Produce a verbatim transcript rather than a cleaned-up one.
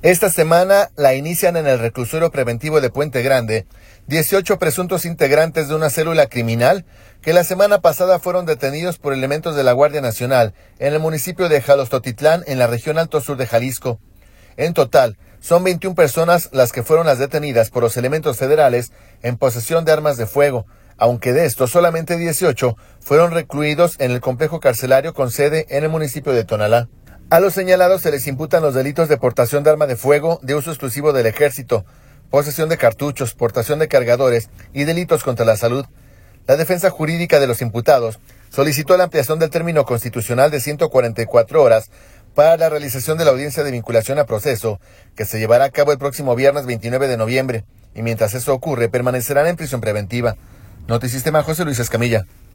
Esta semana la inician en el reclusorio preventivo de Puente Grande dieciocho presuntos integrantes de una célula criminal que la semana pasada fueron detenidos por elementos de la Guardia Nacional en el municipio de Jalostotitlán, en la región Alto Sur de Jalisco. En total, son veintiuna personas las que fueron las detenidas por los elementos federales en posesión de armas de fuego, aunque de estos solamente dieciocho fueron recluidos en el complejo carcelario con sede en el municipio de Tonalá. A los señalados se les imputan los delitos de portación de arma de fuego de uso exclusivo del ejército, posesión de cartuchos, portación de cargadores y delitos contra la salud. La defensa jurídica de los imputados solicitó la ampliación del término constitucional de ciento cuarenta y cuatro horas para la realización de la audiencia de vinculación a proceso, que se llevará a cabo el próximo viernes veintinueve de noviembre, y mientras eso ocurre permanecerán en prisión preventiva. Notisistema, José Luis Escamilla.